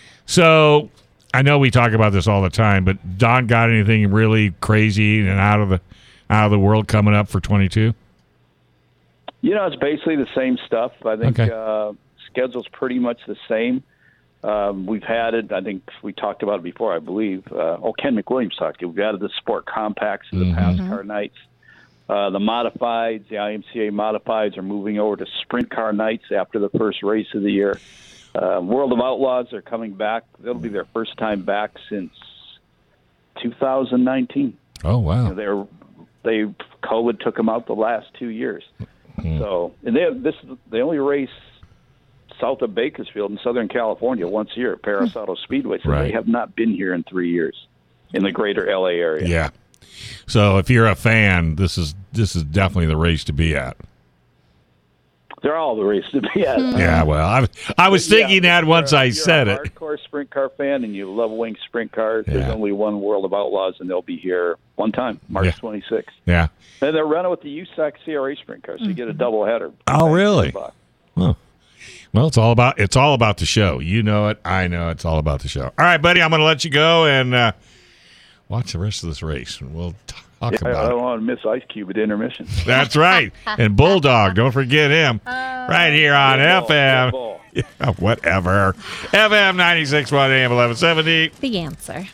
so I know we talk about this all the time, but Don got anything really crazy and out of the out of the world coming up for twenty-two? You know, it's basically the same stuff. I think Okay. uh, schedule's pretty much the same. Um, we've had it. I think we talked about it before, I believe. Uh, oh, Ken McWilliams talked to it. We've added the sport compacts to the Mhm. past car nights. Uh, the modifieds, the I M C A modifieds are moving over to sprint car nights after the first race of the year. Uh, World of Outlaws are coming back. It'll be their first time back since two thousand nineteen. Oh, wow. You know, they're, they COVID took them out the last two years. Hmm. So, and they have this. They only race south of Bakersfield in Southern California once a year at Paris Auto Speedway. So Right. they have not been here in three years in the greater L A area. Yeah. So if you're a fan, this is this is definitely the race to be at. They're all the races to be at. Yeah, well, I, I was Yeah, thinking that if once you're a- I if said you're a it. Hardcore sprint car fan and you love wing sprint cars. Yeah. There's only one World of Outlaws, and they'll be here one time, March Yeah. twenty-sixth. Yeah. And they're running with the U S A C C R A sprint cars, so you get a double header. Oh, really? Well, well, it's all about it's all about the show. You know it. I know it's all about the show. All right, buddy, I'm going to let you go and uh, watch the rest of this race, and we'll talk Yeah, I about don't it. want to miss Ice Cube at intermission. That's right. And Bulldog, don't forget him. right here on Good F ball, M. good ball. Yeah, whatever. F M ninety-six point one A M eleven seventy. The answer.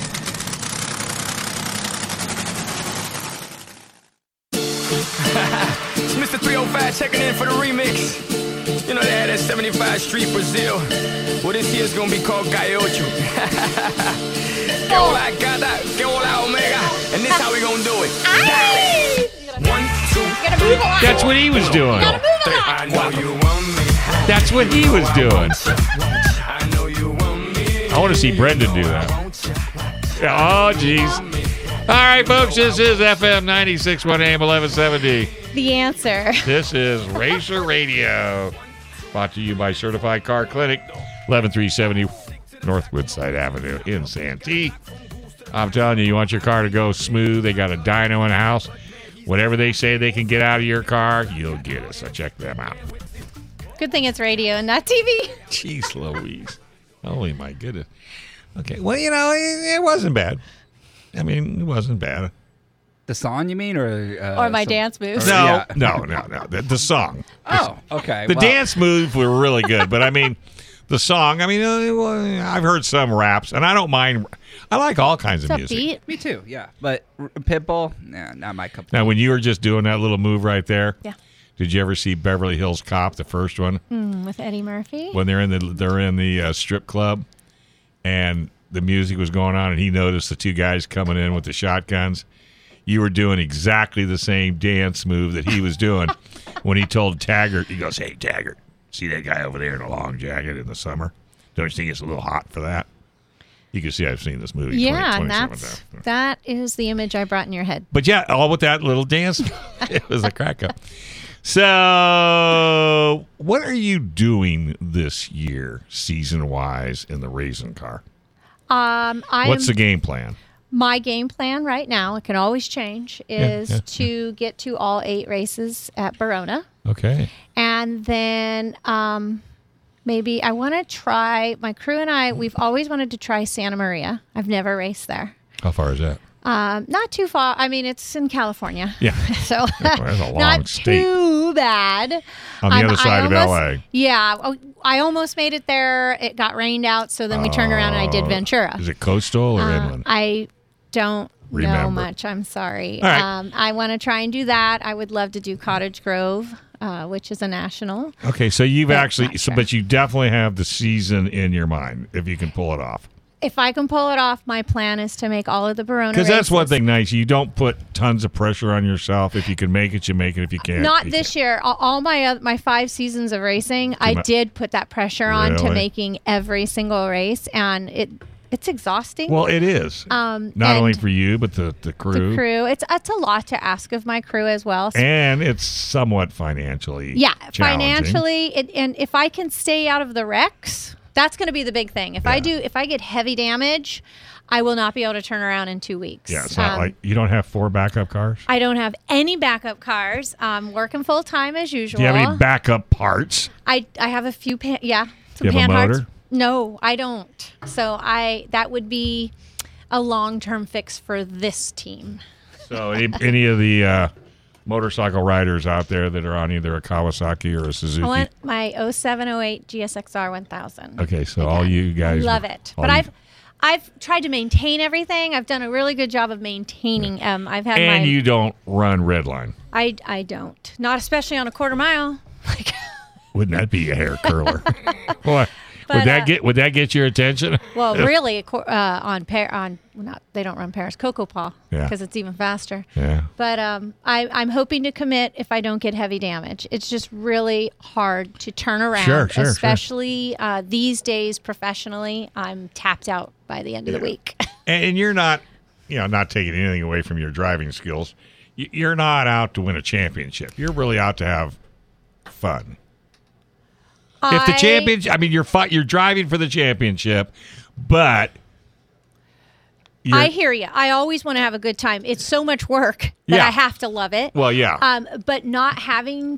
It's Mister three oh five checking in for the remix. You know they had that seventy-five Street Brazil. Well, this year's gonna be called Gaiocho. Que hola gata, que hola omega. And this how we gonna do it. One, two, three, That's what he was doing. I know you want me. That's what he was doing. I know you want me. I want to see Brendan do that. Oh, jeez. All right, folks, this is F M ninety-six point one A M eleven seventy. The answer. This is Racer Radio, brought to you by Certified Car Clinic, eleven three seventy North Woodside Avenue in Santee. I'm telling you, you want your car to go smooth. They got a dyno in the house. Whatever they say they can get out of your car, you'll get it. So check them out. Good thing it's radio and not T V. Jeez Louise. Holy my goodness. Okay, well, you know, it, it wasn't bad. I mean, it wasn't bad. The song, you mean, or uh, Or my some- dance moves. No, Yeah. no, no, no. The, the song. Oh, okay. The well, dance moves were really good, but I mean, the song, I mean, uh, well, I've heard some raps, and I don't mind. I like all kinds of It's music. upbeat. Me too. Yeah, but r- Pitbull, nah, not my cup. of Now, tea. when you were just doing that little move right there, Yeah. did you ever see Beverly Hills Cop, the first one, Mm, with Eddie Murphy. when they're in the they're in the uh, strip club, and the music was going on, and he noticed the two guys coming in with the shotguns? You were doing exactly the same dance move that he was doing when he told Taggart. He goes, "Hey, Taggart, see that guy over there in a long jacket in the summer? Don't you think it's a little hot for that?" You can see I've seen this movie. Yeah, twenty, and twenty-seven that's times. that is the image I brought in your head. But yeah, all with that little dance. It was a crack up. So, what are you doing this year, season wise, in the racing car? Um, I What's the am, game plan? my game plan right now, it can always change, is yeah, to get to all eight races at Verona. Okay. And then um, maybe I want to try, my crew and I, we've always wanted to try Santa Maria. I've never raced there. How far is that? Um, not too far. I mean, it's in California. Yeah. So That's a long not state. too bad. On the Um, other I side of almost- L A. Yeah. oh, I almost made it there. It got rained out. So then we turned around and I did Ventura. Is it coastal or Uh, inland? I don't know Remember. much. I'm sorry. All right. Um, I want to try and do that. I would love to do Cottage Grove, uh, which is a national. Okay, so you've Yeah, actually, not so, sure. but you definitely have the season in your mind if you can pull it off. If I can pull it off, my plan is to make all of the Verona Because that's one races. thing nice. You don't put tons of pressure on yourself. If you can make it, you make it. If you can't, Not you this can't. year. All- All my oth- my five seasons of racing, I mu- did put that pressure on to Really? making every single race, and it it's exhausting. Well, it is. Um, Not only and for you, but the, the crew. the crew, it's it's a lot to ask of my crew as well. So- And it's somewhat financially yeah, challenging. financially, it, and if I can stay out of the wrecks, that's going to be the big thing. If I Yeah. do, if I get heavy damage, I will not be able to turn around in two weeks. Yeah, it's not Um, like you don't have four backup cars. I don't have any backup cars. I'm working full time as usual. Do you have any backup parts? I I have a few pan yeah some You have a pan parts. motor? No, I don't. So I that would be a long term fix for this team. So any, any of the uh, motorcycle riders out there that are on either a Kawasaki or a Suzuki? I want my oh seven oh eight G S X R one thousand. Okay, so all you guys love it. all But you- I've I've tried to maintain everything. I've done a really good job of maintaining. Um, I've had and my. you don't run redline. I I don't. Not especially on a quarter mile. Like. Wouldn't that be a hair curler? Boy, But, would that uh, get would that get your attention? Well, really, uh, on Par- on well, not they don't run Paris Cocoa Paw Yeah. because it's even faster. Yeah. But um, I, I'm hoping to commit if I don't get heavy damage. It's just really hard to turn around, Sure, sure, sure. especially uh, these days professionally. I'm tapped out by the end of the week. And, and you're not, you know, not taking anything away from your driving skills. Y- You're not out to win a championship. You're really out to have fun. If the I- championship, I mean, you're fi- you're driving for the championship, but you're, I hear you. I always want to have a good time. It's so much work that Yeah. I have to love it. well, yeah, Um, but not having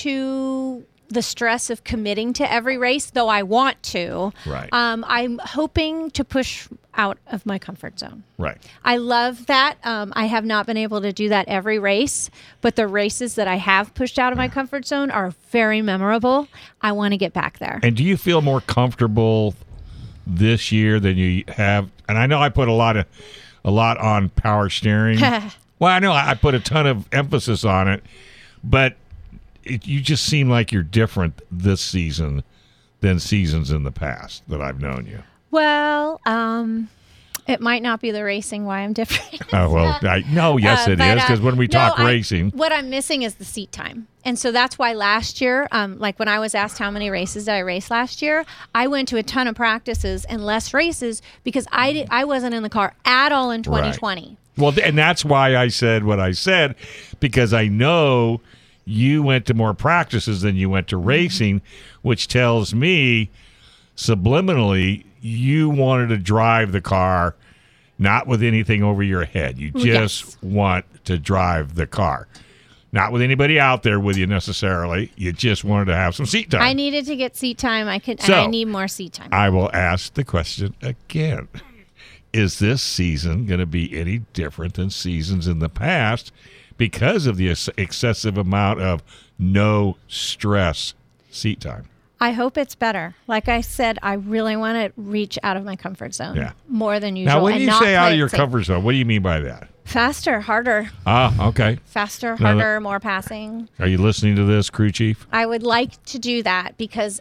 to the stress of committing to every race, though I want to. Right. Um, I'm hoping to push out of my comfort zone. right. I love that. Um, I have not been able to do that every race, but the races that I have pushed out of my comfort zone are very memorable. I want to get back there. And do you feel more comfortable this year than you have? And I know I put a lot of a lot on power steering. Well, I know I I put a ton of emphasis on it, but it, you just seem like you're different this season than seasons in the past that I've known you. Well, um, it might not be the racing why I'm different. Oh, well, I, no, yes, Uh, it but, is, uh, because when we no, talk I- racing, what I'm missing is the seat time. And so that's why last year, um, like when I was asked how many races did I race last year, I went to a ton of practices and less races because I, did, I wasn't in the car at all in twenty twenty. well, th- and that's why I said what I said, because I know you went to more practices than you went to racing, which tells me subliminally you wanted to drive the car not with anything over your head. You just Yes. want to drive the car. Not with anybody out there with you necessarily. You just wanted to have some seat time. I needed to get seat time. I could, So, and I need more seat time. I will ask the question again. Is this season going to be any different than seasons in the past because of the ex- excessive amount of no stress seat time? I hope it's better. Like I said, I really want to reach out of my comfort zone Yeah. more than usual. Now, when and you not say out play of your it safe. comfort zone, what do you mean by that? Faster, harder, Ah, okay. faster, Now that- harder, more passing. Are you listening to this, crew chief? I would like to do that because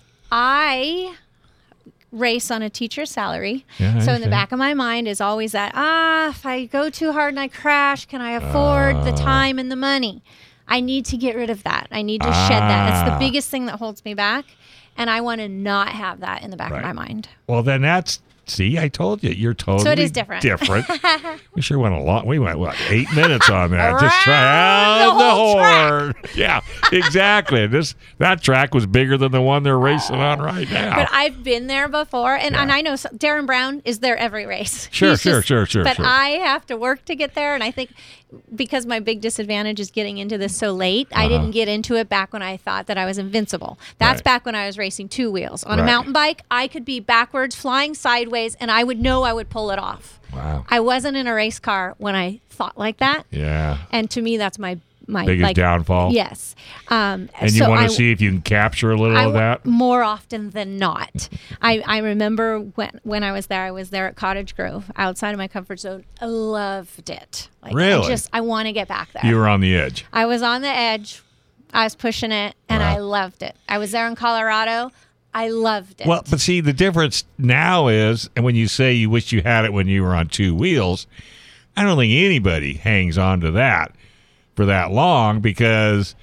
I race on a teacher's salary. Yeah, I so in the understand. back of my mind is always that, ah, if I go too hard and I crash, can I afford Ah. the time and the money? I need to get rid of that. I need to shed that. That's Ah. the biggest thing that holds me back. And I want to not have that in the back Right. of my mind. Well, then that's, see, I told you, you're totally it is different. different. We sure went a lot. We went, what, eight minutes on that. Just try Around out the the whole horn. Yeah, exactly. This That track was bigger than the one they're racing on right now. But I've been there before, and, Yeah. and I know so- Darren Brown is there every race. Sure, He's sure, sure, sure, But sure. I have to work to get there, and I think because my big disadvantage is getting into this so late, I didn't get into it back when I thought that I was invincible. That's Right. back when I was racing two wheels. On Right. a mountain bike, I could be backwards, flying sideways, and I would know I would pull it off. Wow. I wasn't in a race car when I thought like that, Yeah. and to me, that's my my Biggest like, downfall. Yes, um, And you so want I- to see if you can capture a little I of w- that? more often than not. I, I remember when when I was there, I was there at Cottage Grove, outside of my comfort zone. I loved it. Like, Really? I just I want to get back there. You were on the edge. I was on the edge. I was pushing it, and Wow. I loved it. I was there in Colorado. I loved it. Well, but see, the difference now is, and when you say you wish you had it when you were on two wheels, I don't think anybody hangs on to that for that long because,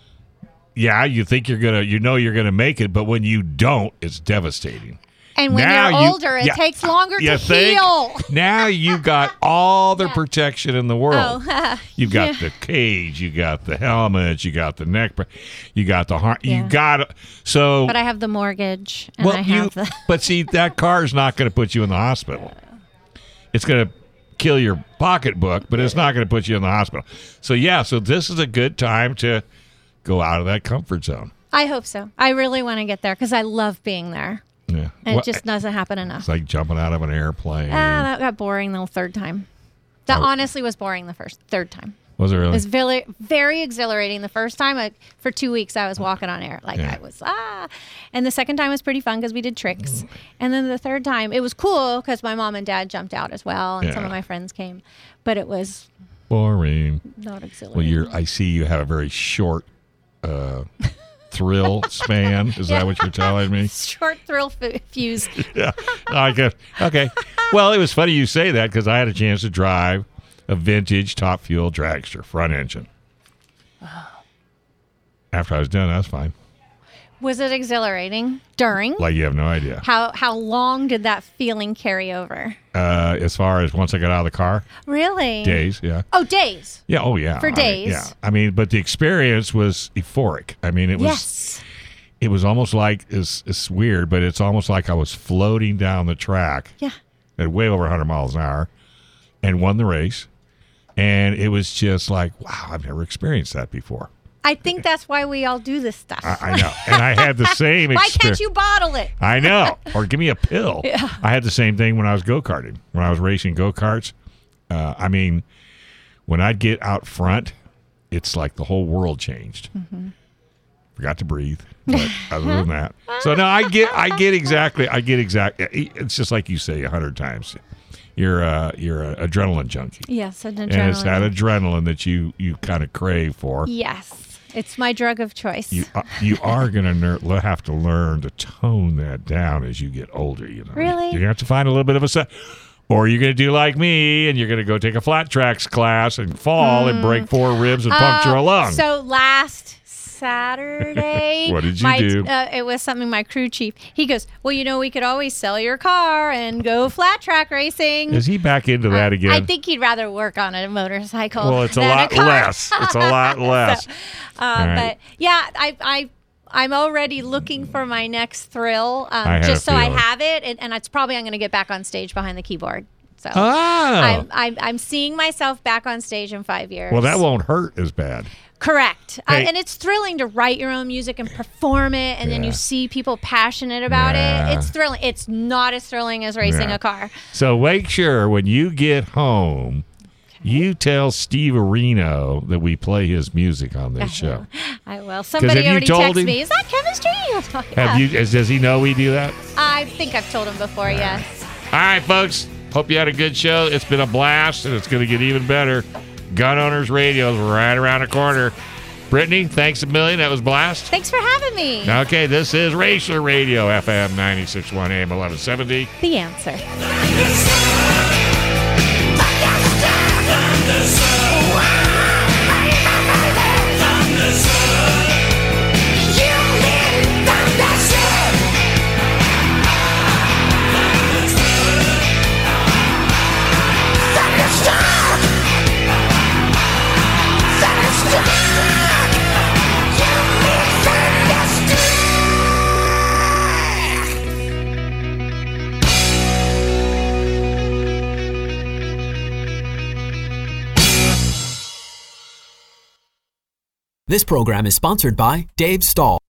yeah, you think you're gonna, you know, you're gonna make it, but when you don't, it's devastating. and when now you're you- older, it yeah, takes longer you to think? heal. Now you got all the protection in the world. Oh, You've got the cage, you got the helmet, you got the neck, you got the heart, Yeah. you got so. but I have the mortgage, and Well, I you, have the. but see, that car is not going to put you in the hospital. It's going to kill your pocketbook, but it's not going to put you in the hospital. So, yeah, so this is a good time to go out of that comfort zone. I hope so. I really want to get there because I love being there, Yeah. and Well, it just doesn't happen enough. it's like jumping out of an airplane. Ah, that got boring the third time. That Oh. honestly was boring the first third time. Was it really? It was very, very exhilarating. The first time, I, for two weeks, I was walking on air. Like, Yeah. I was, ah. And the second time was pretty fun because we did tricks. And then the third time, it was cool because my mom and dad jumped out as well, and some Yeah. of my friends came. But it was Boring. not exhilarating. Well, you're. I see you have a very short uh, thrill span. Is that what you're telling me? Short thrill f- fuse. Yeah. I get. Okay. Well, it was funny you say that because I had a chance to drive a vintage Top Fuel dragster front engine. After I was done, that was fine. Was it exhilarating? During? Like you have no idea. How how long did that feeling carry over? Uh, as far as once I got out of the car, Really? days. Yeah. Oh, days. Yeah. Oh, yeah. For I mean, days. yeah. I mean, but the experience was euphoric. I mean, it was. Yes. It was almost like it's, it's weird, but it's almost like I was floating down the track Yeah. at way over one hundred miles an hour, and won the race. And it was just like, wow, I've never experienced that before. I think that's why we all do this stuff. I, I know, and I had the same. Why exper- can't you bottle it? I know, or give me a pill. Yeah. I had the same thing when I was go karting. When I was racing go karts, uh, I mean, when I'd get out front, it's like the whole world changed. Mm-hmm. Forgot to breathe, but other than that, so no, I get, I get exactly, I get exactly. It's just like you say a hundred times. You're uh, you're an adrenaline junkie, Yes, an and it's that adrenaline. adrenaline that you you kind of crave for. Yes, it's my drug of choice. You uh, you are gonna ner- have to learn to tone that down as you get older. You know, Really? you're gonna have to find a little bit of a set, or you're gonna do like me and you're gonna go take a flat tracks class and fall and break four ribs and puncture a Uh, lung. So last Saturday, What did you my, do? Uh, it was something my crew chief. He goes, "Well, you know, we could always sell your car and go flat track racing." Is he back into that again? I think he'd rather work on a motorcycle. Well, it's a than lot car. less. It's a lot less. So, All uh, right. But yeah, I, I, I'm already looking for my next thrill, um, I had just a so I feeling. have it, and, and it's probably I'm going to get back on stage behind the keyboard. So Oh. I'm, I'm, I'm seeing myself back on stage in five years. Well, that won't hurt as bad. Correct. Uh, Hey. and it's thrilling to write your own music and perform it, and then Yeah. you see people passionate about Yeah. it. It's thrilling. It's not as thrilling as racing Yeah. a car. So make sure when you get home, you tell Steve Areno that we play his music on this show. I will. Somebody have you already told texted him- me. Is that chemistry? Yeah. Have you? Does does he know we do that? I think I've told him before, yes. All right, folks. Hope you had a good show. It's been a blast, and it's going to get even better. Gun Owners Radio is right around the corner. Brittany, thanks a million. That was a blast. Thanks for having me. Okay, this is Racer Radio, F M ninety-six point one, A M eleven seventy. The answer. This program is sponsored by Dave Stahl.